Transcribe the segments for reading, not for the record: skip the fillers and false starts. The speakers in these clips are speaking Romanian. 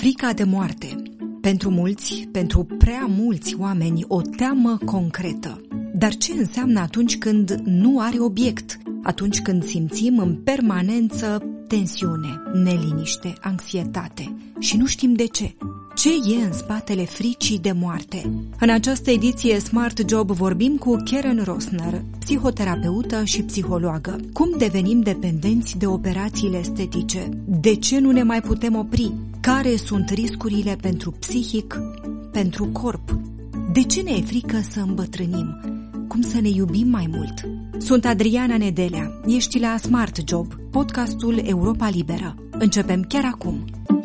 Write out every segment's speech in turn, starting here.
Frica de moarte. Pentru mulți, pentru prea mulți oameni, o teamă concretă. Dar ce înseamnă atunci când nu are obiect? Atunci când simțim în permanență tensiune, neliniște, anxietate și nu știm de ce. Ce e în spatele fricii de moarte? În această ediție Smart Job vorbim cu Karen Rosner, psihoterapeută și psihologă. Cum devenim dependenți de operațiile estetice? De ce nu ne mai putem opri? Care sunt riscurile pentru psihic, pentru corp? De ce ne e frică să îmbătrânim? Cum să ne iubim mai mult? Sunt Adriana Nedelea. Ești la Smart Job, podcastul Europa Liberă. Începem chiar acum.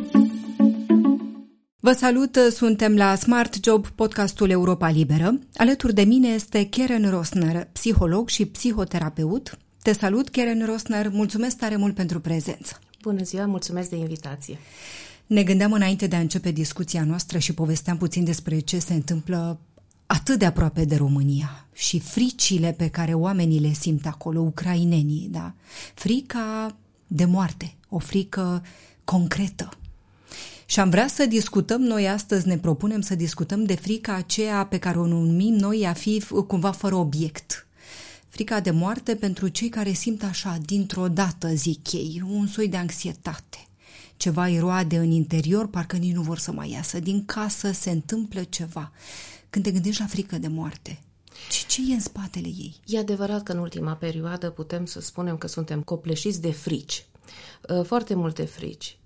Vă salut, suntem la Smart Job, podcastul Europa Liberă. Alături de mine este Karen Rosner, psiholog și psihoterapeut. Te salut, Karen Rosner, mulțumesc tare mult pentru prezență. Bună ziua, mulțumesc de invitație. Ne gândeam înainte de a începe discuția noastră și povesteam puțin despre ce se întâmplă atât de aproape de România și fricile pe care oamenii le simt acolo, ucrainenii, da? Frica de moarte, o frică concretă. Și am vrea să discutăm noi astăzi, ne propunem să discutăm de frica aceea pe care o numim noi a fi cumva fără obiect. Frica de moarte pentru cei care simt așa, dintr-o dată, zic ei, un soi de anxietate. Ceva îi roade în interior, parcă nici nu vor să mai iasă din casă, se întâmplă ceva. Când te gândești la frică de moarte, ce e în spatele ei? E adevărat că în ultima perioadă putem să spunem că suntem copleșiți de frici, foarte multe frici.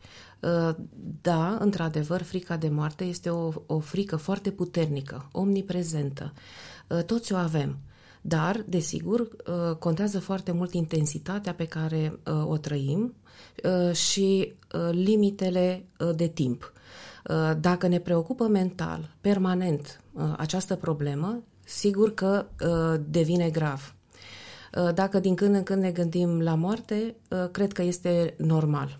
Da, într-adevăr, frica de moarte este o frică foarte puternică, omniprezentă. Toți o avem, dar, desigur, contează foarte mult intensitatea pe care o trăim și limitele de timp. Dacă ne preocupă mental, permanent, această problemă, sigur că devine grav. Dacă din când în când ne gândim la moarte, cred că este normal.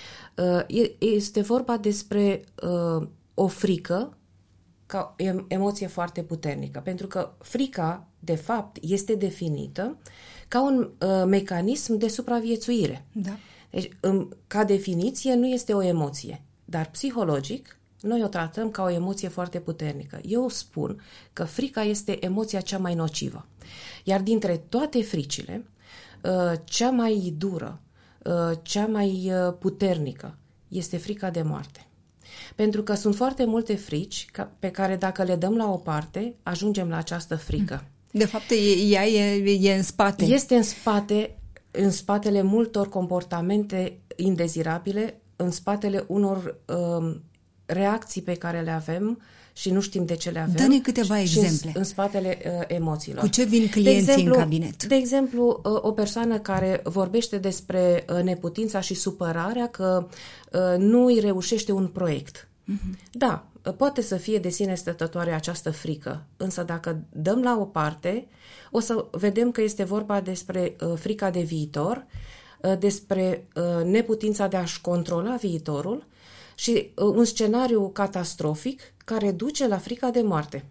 Este vorba despre o frică ca emoție foarte puternică, pentru că frica, de fapt, este definită ca un mecanism de supraviețuire. Da. Deci, ca definiție, nu este o emoție, dar psihologic, noi o tratăm ca o emoție foarte puternică. Eu spun că frica este emoția cea mai nocivă. Iar dintre toate fricile, cea mai dură, cea mai puternică este frica de moarte. Pentru că sunt foarte multe frici pe care dacă le dăm la o parte, ajungem la această frică. De fapt, ea e în spate. Este în spatele multor comportamente indezirabile, în spatele unor reacții pe care le avem și nu știm de ce le avem. Dă-ne câteva exemple. În spatele emoțiilor. Cu ce vin clienții în cabinet? De exemplu, o persoană care vorbește despre neputința și supărarea că nu îi reușește un proiect. Da, poate să fie de sine stătătoare această frică, însă dacă dăm la o parte, o să vedem că este vorba despre frica de viitor, despre neputința de a-și controla viitorul și un scenariu catastrofic care duce la frica de moarte.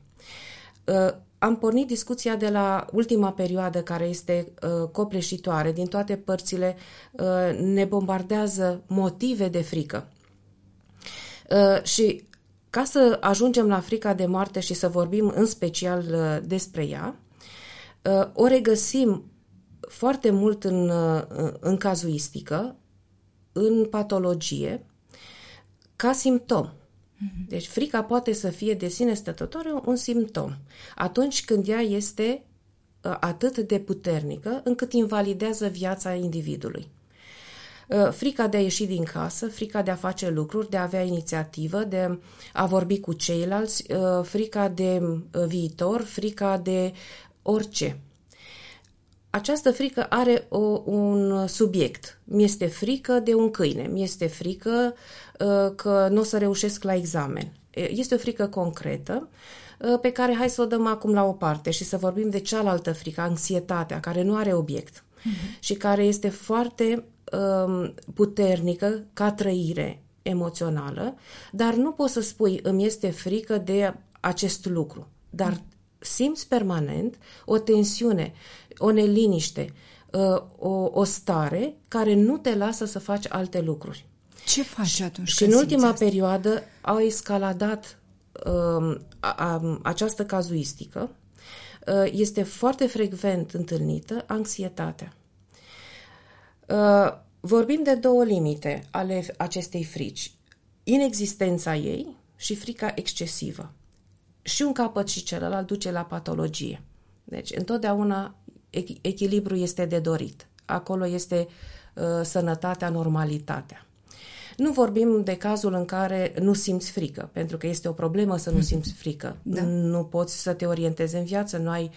Am pornit discuția de la ultima perioadă care este copleșitoare. Din toate părțile ne bombardează motive de frică. Și ca să ajungem la frica de moarte și să vorbim în special despre ea, o regăsim foarte mult în cazuistică, în patologie, ca simptom. Deci frica poate să fie de sine stătătoare un simptom. Atunci când ea este atât de puternică încât invalidează viața individului. Frica de a ieși din casă, frica de a face lucruri, de a avea inițiativă, de a vorbi cu ceilalți, frica de viitor, frica de orice. Această frică are un subiect. Mi-este frică de un câine, mi-este frică că nu o să reușesc la examen. Este o frică concretă pe care hai să o dăm acum la o parte și să vorbim de cealaltă frică, anxietatea, care nu are obiect și care este foarte puternică ca trăire emoțională, dar nu poți să spui îmi este frică de acest lucru, dar simți permanent o tensiune, o neliniște, o stare care nu te lasă să faci alte lucruri. Ce faci atunci? Și în ultima perioadă au escaladat această cazuistică. Este foarte frecvent întâlnită anxietatea. Vorbim de două limite ale acestei frici. Inexistența ei și frica excesivă. Și un capăt și celălalt duce la patologie. Deci, întotdeauna echilibru este de dorit. Acolo este sănătatea, normalitatea. Nu vorbim de cazul în care nu simți frică, pentru că este o problemă să nu simți frică. Da. Nu poți să te orientezi în viață, nu ai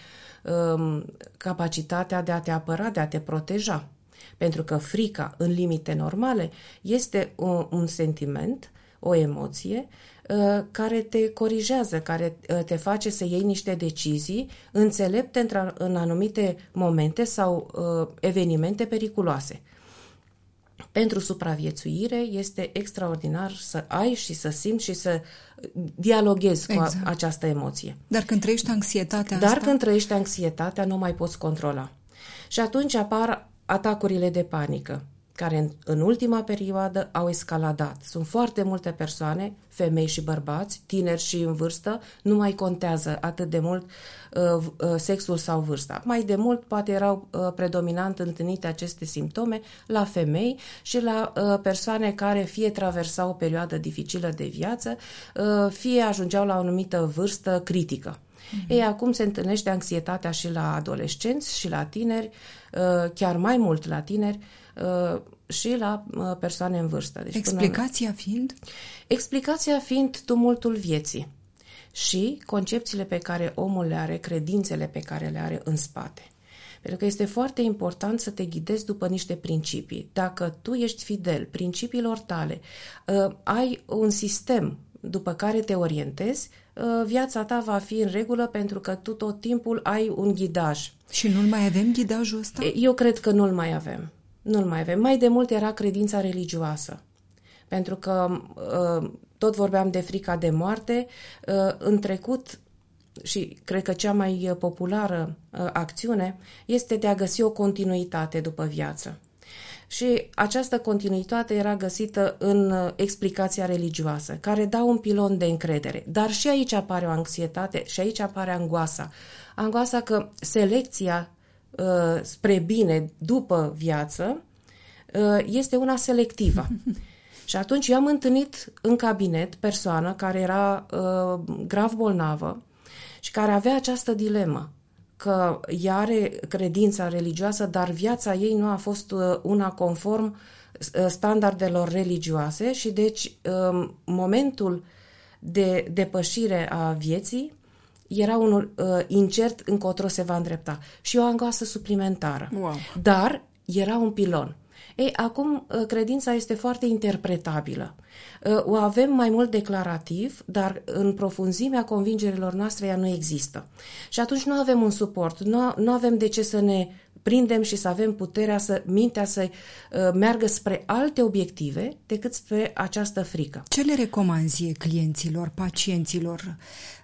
capacitatea de a te apăra, de a te proteja. Pentru că frica, în limite normale, este un sentiment, o emoție care te corigează, care te face să iei niște decizii înțelepte în anumite momente sau evenimente periculoase. Pentru supraviețuire este extraordinar să ai și să simți și să dialoghezi cu această emoție. Dar când trăiești anxietatea când trăiești anxietatea, nu mai poți controla. Și atunci apar atacurile de panică, care în ultima perioadă au escaladat. Sunt foarte multe persoane, femei și bărbați, tineri și în vârstă, nu mai contează atât de mult sexul sau vârsta. Mai de mult poate erau predominant întâlnite aceste simptome la femei și la persoane care fie traversau o perioadă dificilă de viață, fie ajungeau la o anumită vârstă critică. Ei, acum se întâlnește anxietatea și la adolescenți și la tineri, chiar mai mult la tineri și la persoane în vârstă. Deci Explicația fiind tumultul vieții și concepțiile pe care omul le are, credințele pe care le are în spate. Pentru că este foarte important să te ghidezi după niște principii. Dacă tu ești fidel principiilor tale, ai un sistem după care te orientezi, viața ta va fi în regulă pentru că tu tot timpul ai un ghidaj. Și nu-l mai avem ghidajul ăsta? Eu cred că nu-l mai avem. Nu-l mai avem. Mai de mult era credința religioasă. Pentru că tot vorbeam de frica de moarte. În trecut, și cred că cea mai populară acțiune, este de a găsi o continuitate după viață. Și această continuitate era găsită în explicația religioasă, care dă un pilon de încredere. Dar și aici apare o anxietate și aici apare angoasa. Angoasa că selecția spre bine după viață este una selectivă. Și atunci eu am întâlnit în cabinet persoană care era grav bolnavă și care avea această dilemă, că ea are credința religioasă, dar viața ei nu a fost una conform standardelor religioase și deci momentul de depășire a vieții era unul incert încotro se va îndrepta. Și o angoasă suplimentară. Wow. Dar era un pilon. Ei, acum credința este foarte interpretabilă. O avem mai mult declarativ, dar în profunzimea convingerilor noastre ea nu există. Și atunci nu avem un suport, nu avem de ce să ne prindem și să avem puterea mintea să meargă spre alte obiective decât spre această frică. Ce le recomanzi clienților, pacienților,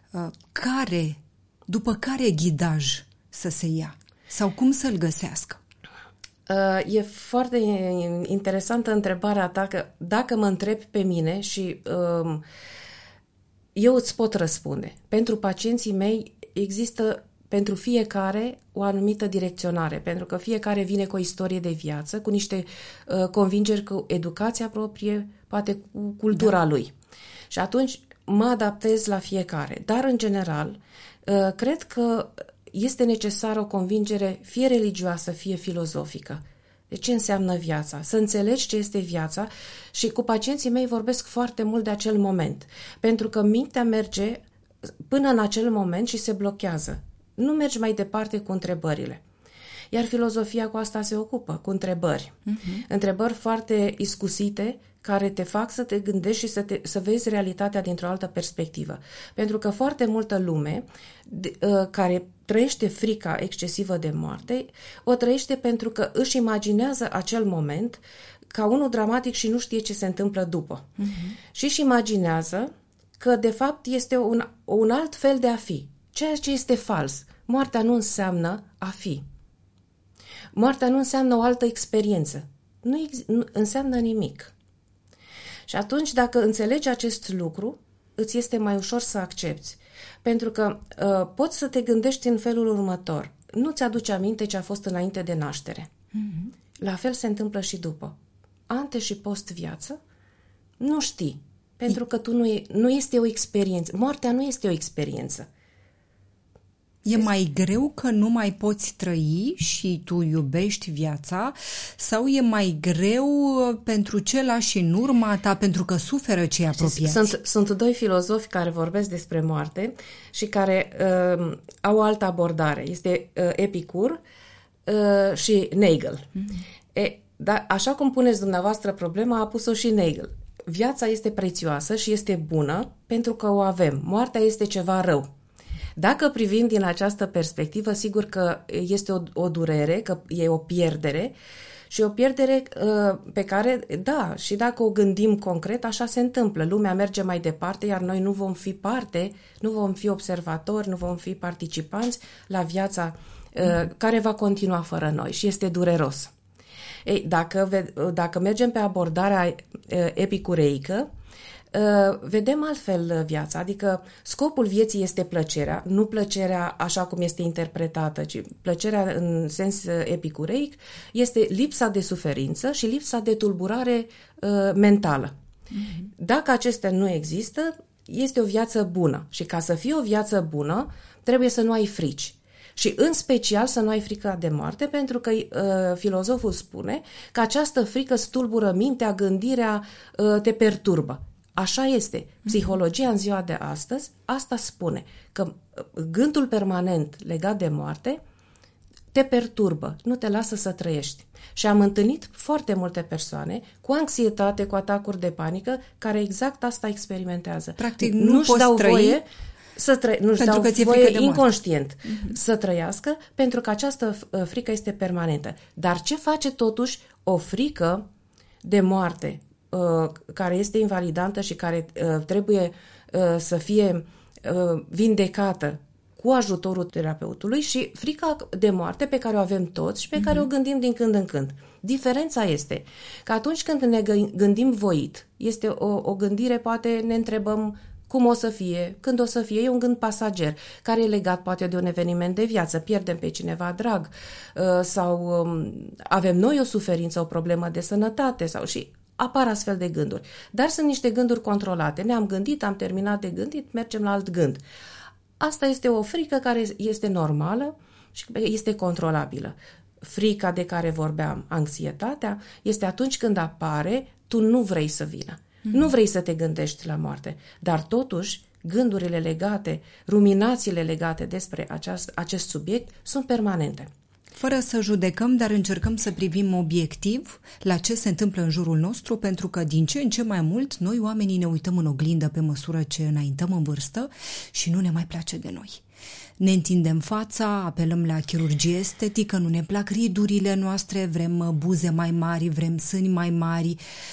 după care ghidaj să se ia? Sau cum să-l găsească? E foarte interesantă întrebarea ta, că dacă mă întrebi pe mine și eu îți pot răspunde. Pentru pacienții mei există pentru fiecare o anumită direcționare, pentru că fiecare vine cu o istorie de viață, cu niște convingeri, cu educația proprie, poate cu cultura lui. Și atunci mă adaptez la fiecare. Dar, în general, cred că este necesară o convingere fie religioasă, fie filozofică. De ce înseamnă viața? Să înțelegi ce este viața și cu pacienții mei vorbesc foarte mult de acel moment. Pentru că mintea merge până în acel moment și se blochează. Nu mergi mai departe cu întrebările. Iar filozofia cu asta se ocupă, cu întrebări. Întrebări foarte iscusite, care te fac să te gândești și să vezi realitatea dintr-o altă perspectivă. Pentru că foarte multă lume care trăiește frica excesivă de moarte, o trăiește pentru că își imaginează acel moment ca unul dramatic și nu știe ce se întâmplă după. Și își imaginează că de fapt este un alt fel de a fi, ceea ce este fals. Moartea nu înseamnă a fi. Moartea nu înseamnă o altă experiență. Nu înseamnă nimic. Și atunci, dacă înțelegi acest lucru, îți este mai ușor să accepti. Pentru că poți să te gândești în felul următor. Nu ți-aduce aminte ce a fost înainte de naștere. La fel se întâmplă și după. Ante și post viață, nu știi. Pentru că nu este o experiență. Moartea nu este o experiență. E mai greu că nu mai poți trăi și tu iubești viața, sau e mai greu pentru ce lași în urma ta pentru că suferă cei apropiați? Sunt doi filozofi care vorbesc despre moarte și care au o altă abordare. Este Epicur și Nagel. Dar așa cum puneți dumneavoastră problema, a pus-o și Nagel. Viața este prețioasă și este bună pentru că o avem. Moartea este ceva rău. Dacă privim din această perspectivă, sigur că este o durere, că e o pierdere și o pierdere pe care, da, și dacă o gândim concret, așa se întâmplă. Lumea merge mai departe, iar noi nu vom fi parte, nu vom fi observatori, nu vom fi participanți la viața care va continua fără noi și este dureros. Ei, dacă mergem pe abordarea epicureică, vedem altfel viața, adică scopul vieții este plăcerea, nu plăcerea așa cum este interpretată, ci plăcerea în sens epicureic este lipsa de suferință și lipsa de tulburare mentală. Dacă acestea nu există, este o viață bună și ca să fie o viață bună trebuie să nu ai frici. Și în special să nu ai frică de moarte, pentru că filozoful spune că această frică stulbură mintea, gândirea, te perturbă. Așa este. Psihologia în ziua de astăzi, asta spune, că gândul permanent legat de moarte te perturbă, nu te lasă să trăiești. Și am întâlnit foarte multe persoane cu anxietate, cu atacuri de panică, care exact asta experimentează. Practic nu-și dau trăi voie nu-și dau voie inconștient să trăiască, pentru că această frică este permanentă. Dar ce face totuși o frică de moarte care este invalidantă și care trebuie să fie vindecată cu ajutorul terapeutului, și frica de moarte pe care o avem toți și pe care o gândim din când în când. Diferența este că atunci când ne gândim voit, este o gândire, poate ne întrebăm cum o să fie, când o să fie, e un gând pasager, care e legat poate de un eveniment de viață, pierdem pe cineva drag sau avem noi o suferință, o problemă de sănătate și apar astfel de gânduri. Dar sunt niște gânduri controlate. Ne-am gândit, am terminat de gândit, mergem la alt gând. Asta este o frică care este normală și este controlabilă. Frica de care vorbeam, anxietatea, este atunci când apare, tu nu vrei să vină. Nu vrei să te gândești la moarte, dar totuși gândurile legate, ruminațiile legate despre acest subiect sunt permanente. Fără să judecăm, dar încercăm să privim obiectiv la ce se întâmplă în jurul nostru, pentru că din ce în ce mai mult noi oamenii ne uităm în oglindă pe măsură ce înaintăm în vârstă și nu ne mai place de noi. Ne întindem fața, apelăm la chirurgie estetică, nu ne plac ridurile noastre, vrem buze mai mari, vrem sâni mai mari.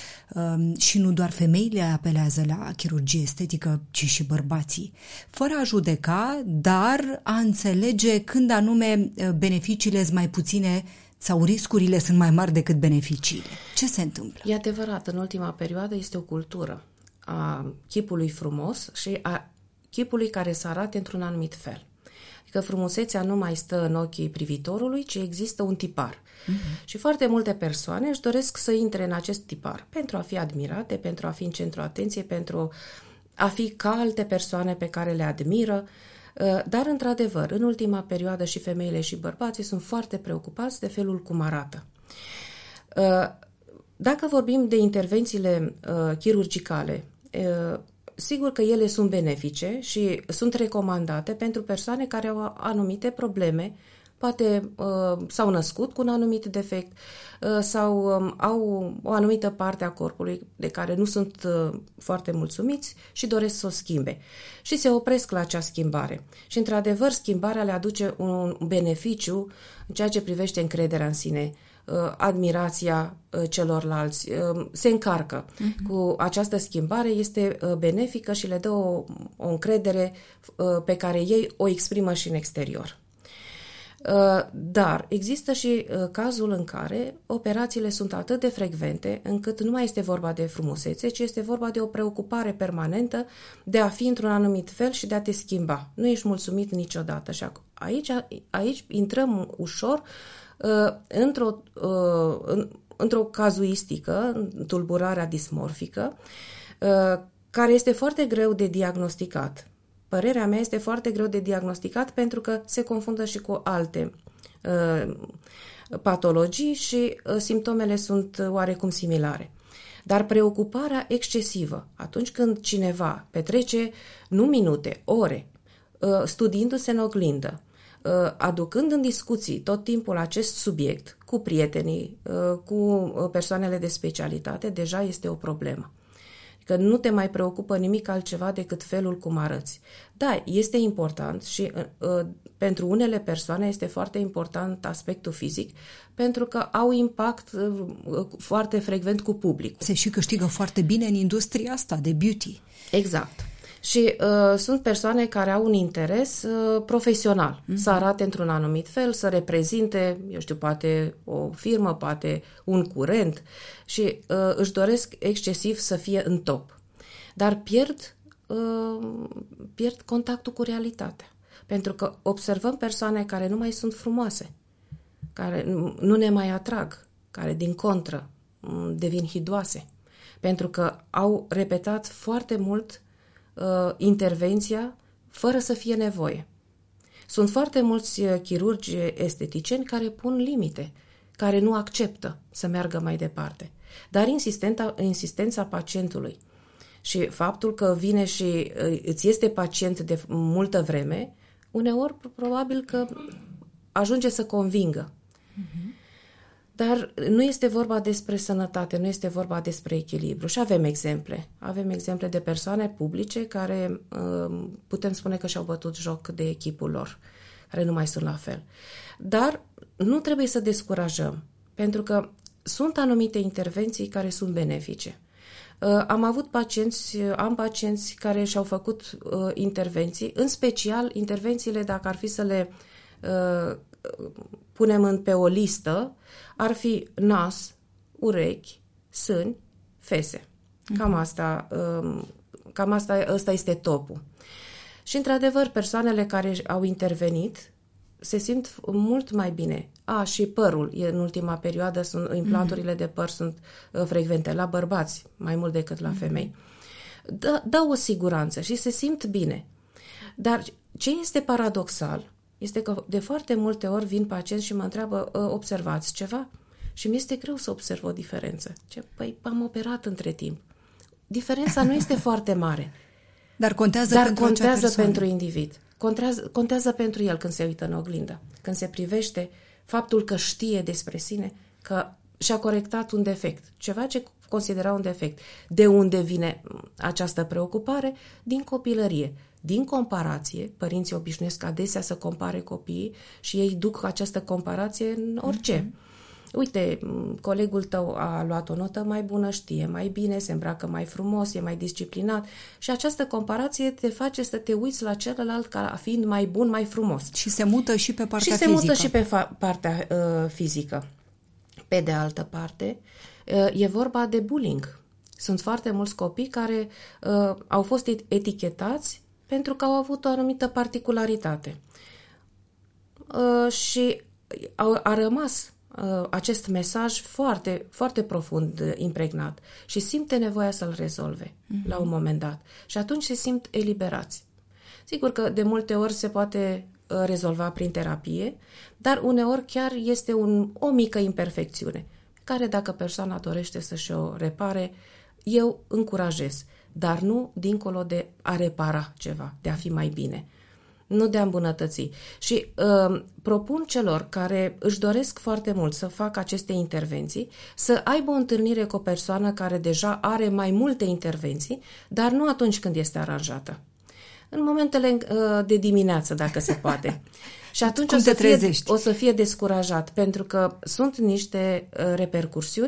Și nu doar femeile apelează la chirurgie estetică, ci și bărbații. Fără a judeca, dar a înțelege când anume beneficiile sunt mai puține sau riscurile sunt mai mari decât beneficiile. Ce se întâmplă? E adevărat, în ultima perioadă este o cultură a chipului frumos și a chipului care să arate într-un anumit fel. Adică frumusețea nu mai stă în ochii privitorului, ci există un tipar. Și foarte multe persoane își doresc să intre în acest tipar pentru a fi admirate, pentru a fi în centru atenției, pentru a fi ca alte persoane pe care le admiră. Dar, într-adevăr, în ultima perioadă și femeile și bărbații sunt foarte preocupați de felul cum arată. Dacă vorbim de intervențiile chirurgicale, sigur că ele sunt benefice și sunt recomandate pentru persoane care au anumite probleme, poate s-au născut cu un anumit defect sau au o anumită parte a corpului de care nu sunt foarte mulțumiți și doresc să o schimbe. Și se opresc la acea schimbare. Și, într-adevăr, schimbarea le aduce un beneficiu în ceea ce privește încrederea în sine, admirația celorlalți, se încarcă. Cu această schimbare este benefică și le dă o încredere pe care ei o exprimă și în exterior. Dar există și cazul în care operațiile sunt atât de frecvente încât nu mai este vorba de frumusețe, ci este vorba de o preocupare permanentă de a fi într-un anumit fel și de a te schimba. Nu ești mulțumit niciodată. Și aici intrăm ușor într-o cazuistică, tulburarea dismorfică, care este foarte greu de diagnosticat. Părerea mea, este foarte greu de diagnosticat pentru că se confundă și cu alte patologii și simptomele sunt oarecum similare. Dar preocuparea excesivă, atunci când cineva petrece nu minute, ore, studiindu-se în oglindă, aducând în discuții tot timpul acest subiect cu prietenii, cu persoanele de specialitate, deja este o problemă. Că nu te mai preocupă nimic altceva decât felul cum arăți. Da, este important și pentru unele persoane este foarte important aspectul fizic, pentru că au impact foarte frecvent cu publicul. Se și câștigă foarte bine în industria asta de beauty. Exact. Și sunt persoane care au un interes profesional, să arate într-un anumit fel, să reprezinte, eu știu, poate o firmă, poate un curent și își doresc excesiv să fie în top. Dar pierd contactul cu realitatea. Pentru că observăm persoane care nu mai sunt frumoase, care nu ne mai atrag, care din contră devin hidoase, pentru că au repetat foarte mult intervenția fără să fie nevoie. Sunt foarte mulți chirurgi esteticieni care pun limite, care nu acceptă să meargă mai departe. Dar insistența pacientului și faptul că vine și îți este pacient de multă vreme, uneori probabil că ajunge să convingă. Dar nu este vorba despre sănătate, nu este vorba despre echilibru. Și avem exemple. Avem exemple de persoane publice care putem spune că și-au bătut joc de echipul lor, care nu mai sunt la fel. Dar nu trebuie să descurajăm, pentru că sunt anumite intervenții care sunt benefice. Am pacienți care și-au făcut intervenții, în special intervențiile, dacă ar fi să le punem pe o listă, ar fi nas, urechi, sâni, fese. Cam asta este topul. Și, într-adevăr, persoanele care au intervenit se simt mult mai bine. Și părul. În ultima perioadă implanturile de păr sunt frecvente la bărbați, mai mult decât la femei. Dă o siguranță și se simt bine. Dar ce este paradoxal este că de foarte multe ori vin pacienți și mă întreabă, observați ceva? Și mi este greu să observ o diferență. Păi, am operat între timp. Diferența nu este foarte mare. Dar contează pentru individ. Contează pentru el când se uită în oglindă. Când se privește faptul că știe despre sine, că și-a corectat un defect. Ceva ce considera un defect. De unde vine această preocupare? Din copilărie. Din comparație, părinții obișnuiesc adesea să compare copiii și ei duc această comparație în orice. Uite, colegul tău a luat o notă mai bună, știe mai bine, se îmbracă mai frumos, e mai disciplinat și această comparație te face să te uiți la celălalt ca fiind mai bun, mai frumos. Și se mută și pe partea fizică. Și se mută și pe partea fizică. Pe de altă parte, e vorba de bullying. Sunt foarte mulți copii care au fost etichetați pentru că au avut o anumită particularitate. Și a rămas acest mesaj foarte, foarte profund impregnat și simte nevoia să-l rezolve la un moment dat. Și atunci se simt eliberați. Sigur că de multe ori se poate rezolva prin terapie, dar uneori chiar este o mică imperfecțiune, care dacă persoana dorește să-și o repare, eu încurajez, dar nu dincolo de a repara ceva, de a fi mai bine, nu de a îmbunătăți. Și propun celor care își doresc foarte mult să facă aceste intervenții, să aibă o întâlnire cu o persoană care deja are mai multe intervenții, dar nu atunci când este aranjată. În momentele de dimineață, dacă se poate. Și atunci o să fie descurajat, pentru că sunt niște repercursiuni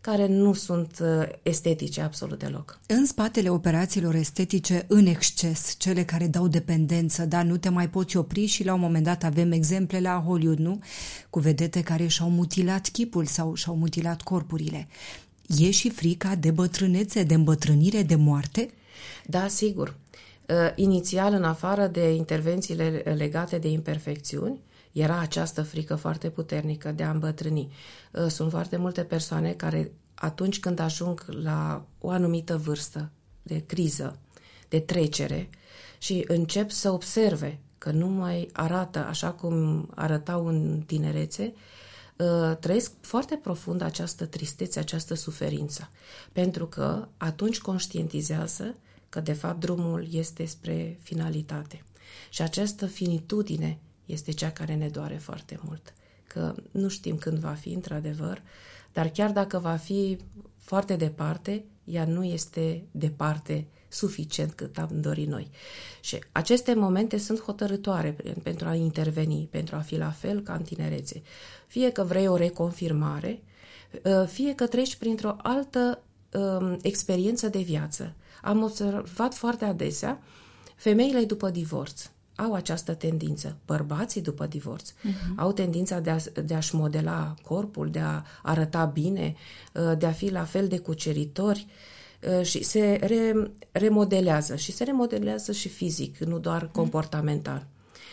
care nu sunt estetice absolut deloc. În spatele operațiilor estetice în exces, cele care dau dependență, dar nu te mai poți opri și la un moment dat avem exemple la Hollywood, nu? Cu vedete care și-au mutilat chipul sau și-au mutilat corpurile. E și frica de bătrânețe, de îmbătrânire, de moarte? Da, sigur. Inițial, în afară de intervențiile legate de imperfecțiuni, era această frică foarte puternică de a îmbătrâni. Sunt foarte multe persoane care, atunci când ajung la o anumită vârstă de criză, de trecere, și încep să observe că nu mai arată așa cum arătau în tinerețe, trăiesc foarte profund această tristețe, această suferință. Pentru că atunci conștientizează că, de fapt, drumul este spre finalitate. Și această finitudine este cea care ne doare foarte mult. Că nu știm când va fi, într-adevăr, dar chiar dacă va fi foarte departe, ea nu este departe suficient cât am dorit noi. Și aceste momente sunt hotărâtoare pentru a interveni, pentru a fi la fel ca în tinerețe. Fie că vrei o reconfirmare, fie că treci printr-o altă experiență de viață. Am observat foarte adesea femeile după divorț au această tendință. Bărbații după divorț au tendința de a-și modela corpul, de a arăta bine, de a fi la fel de cuceritori și se remodelează. Și se remodelează și fizic, nu doar comportamental.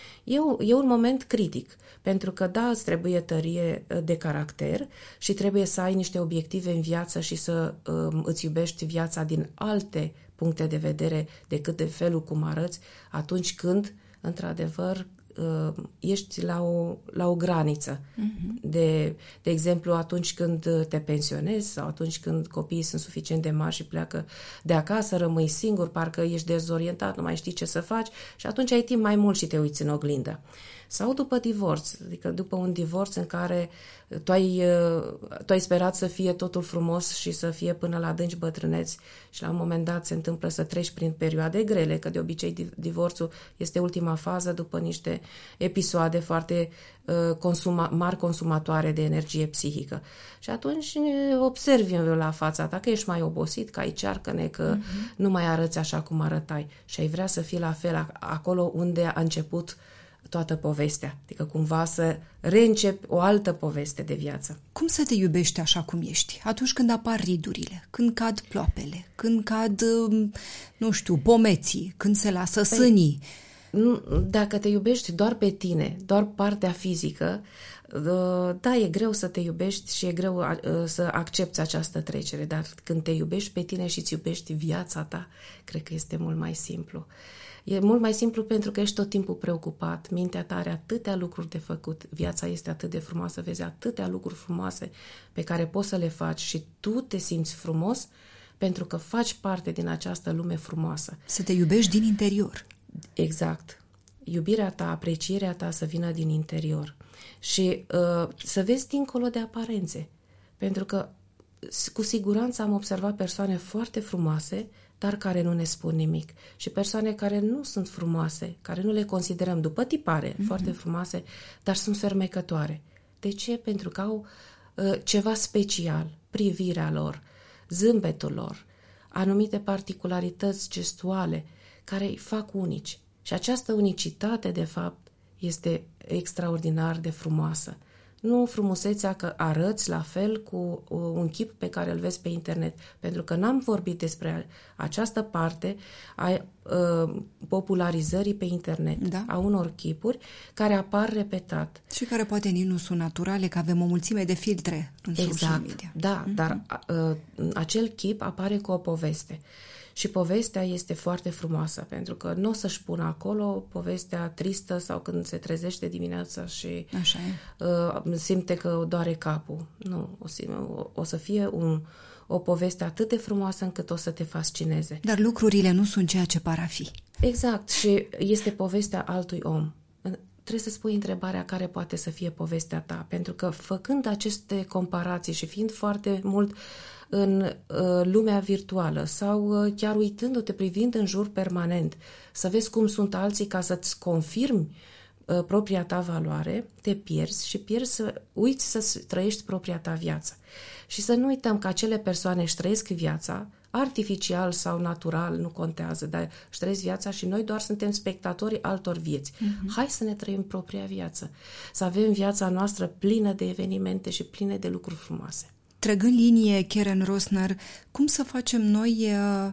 E un moment critic, pentru că da, îți trebuie tărie de caracter și trebuie să ai niște obiective în viață și să îți iubești viața din alte puncte de vedere decât de felul cum arăți atunci când, într-adevăr, ești la o graniță. De exemplu, atunci când te pensionezi sau atunci când copiii sunt suficient de mari și pleacă de acasă, rămâi singur, parcă ești dezorientat, nu mai știi ce să faci și atunci ai timp mai mult și te uiți în oglindă. Sau după divorț, adică după un divorț în care tu ai sperat să fie totul frumos și să fie până la adânci bătrâneți și la un moment dat se întâmplă să treci prin perioade grele, că de obicei divorțul este ultima fază după niște episoade foarte mari consumatoare de energie psihică. Și atunci observi la fața ta că ești mai obosit, că ai cearcăne, că nu mai arăți așa cum arătai și ai vrea să fii la fel acolo unde a început toată povestea, adică cumva să reîncepi o altă poveste de viață. Cum să te iubești așa cum ești? Atunci când apar ridurile, când cad ploapele, când cad, nu știu, pomeții, când se lasă sânii. Dacă te iubești doar pe tine, doar partea fizică, da, e greu să te iubești și e greu să accepți această trecere, dar când te iubești pe tine și îți iubești viața ta, cred că este mult mai simplu. E mult mai simplu pentru că ești tot timpul preocupat, mintea ta are atâtea lucruri de făcut, viața este atât de frumoasă, vezi atâtea lucruri frumoase pe care poți să le faci și tu te simți frumos pentru că faci parte din această lume frumoasă. Să te iubești din interior. Exact. Iubirea ta, aprecierea ta să vină din interior și să vezi dincolo de aparențe, pentru că cu siguranță am observat persoane foarte frumoase, dar care nu ne spun nimic. Și persoane care nu sunt frumoase, care nu le considerăm după tipare foarte frumoase, dar sunt fermecătoare. De ce? Pentru că au ceva special, privirea lor, zâmbetul lor, anumite particularități gestuale care îi fac unici. Și această unicitate, de fapt, este extraordinar de frumoasă. Nu frumusețea că arăți la fel cu un chip pe care îl vezi pe internet, pentru că n-am vorbit despre această parte a popularizării pe internet, a unor chipuri care apar repetat. Și care poate nici nu sunt naturale, că avem o mulțime de filtre în social media. Da, dar acel chip apare cu o poveste. Și povestea este foarte frumoasă, pentru că nu o să-și pună acolo povestea tristă sau când se trezește dimineața și simte că doare capul. Nu, o să fie o poveste atât de frumoasă încât o să te fascineze. Dar lucrurile nu sunt ceea ce par a fi. Exact, și este povestea altui om. Trebuie să spui întrebarea care poate să fie povestea ta, pentru că făcând aceste comparații și fiind foarte mult în lumea virtuală sau chiar uitându-te, privind în jur permanent, să vezi cum sunt alții ca să-ți confirmi propria ta valoare, te pierzi și uiți să trăiești propria ta viață. Și să nu uităm că acele persoane își trăiesc viața, artificial sau natural, nu contează, dar își trăiesc viața și noi doar suntem spectatorii altor vieți. Hai să ne trăim propria viață, să avem viața noastră plină de evenimente și plină de lucruri frumoase. Trăgând linie, Keren Rosner, cum să facem noi...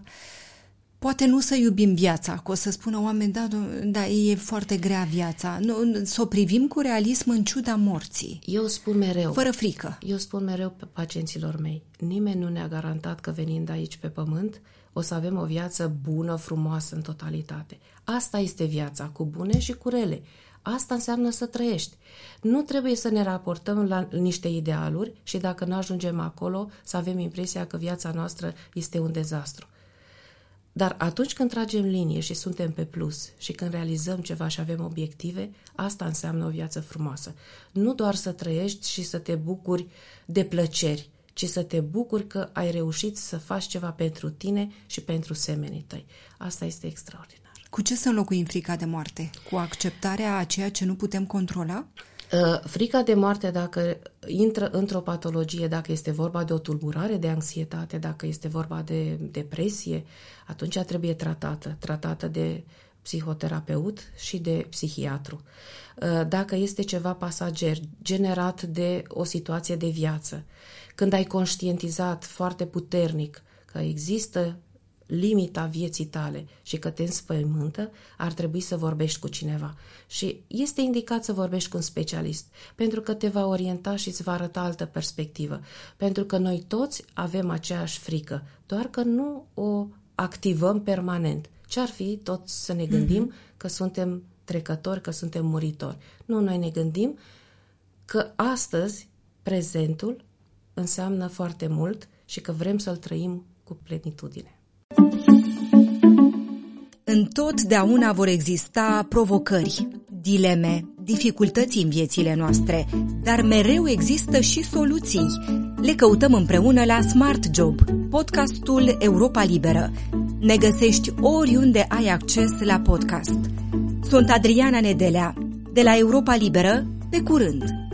Poate nu să iubim viața, că o să spună oameni, da, e foarte grea viața. Să o privim cu realism în ciuda morții. Eu spun mereu, fără frică. Eu spun mereu pe pacienților mei, nimeni nu ne-a garantat că venind aici pe pământ o să avem o viață bună, frumoasă în totalitate. Asta este viața, cu bune și cu rele. Asta înseamnă să trăiești. Nu trebuie să ne raportăm la niște idealuri și dacă nu ajungem acolo să avem impresia că viața noastră este un dezastru. Dar atunci când tragem linie și suntem pe plus și când realizăm ceva și avem obiective, asta înseamnă o viață frumoasă. Nu doar să trăiești și să te bucuri de plăceri, ci să te bucuri că ai reușit să faci ceva pentru tine și pentru semenii tăi. Asta este extraordinar. Cu ce să înlocuim frica de moarte? Cu acceptarea a ceea ce nu putem controla? Frica de moarte, dacă intră într-o patologie, dacă este vorba de o tulburare de anxietate, dacă este vorba de depresie, atunci trebuie tratată de psihoterapeut și de psihiatru. Dacă este ceva pasager, generat de o situație de viață, când ai conștientizat foarte puternic că există limita vieții tale și că te înspăimântă, ar trebui să vorbești cu cineva. Și este indicat să vorbești cu un specialist, pentru că te va orienta și îți va arăta altă perspectivă. Pentru că noi toți avem aceeași frică, doar că nu o activăm permanent. Ce-ar fi tot să ne gândim că suntem trecători, că suntem muritori? Nu, noi ne gândim că astăzi, prezentul, înseamnă foarte mult și că vrem să-l trăim cu plenitudine. Întotdeauna vor exista provocări, dileme, dificultăți în viețile noastre, dar mereu există și soluții. Le căutăm împreună la Smart Job, podcastul Europa Liberă. Ne găsești oriunde ai acces la podcast. Sunt Adriana Nedelea, de la Europa Liberă, pe curând!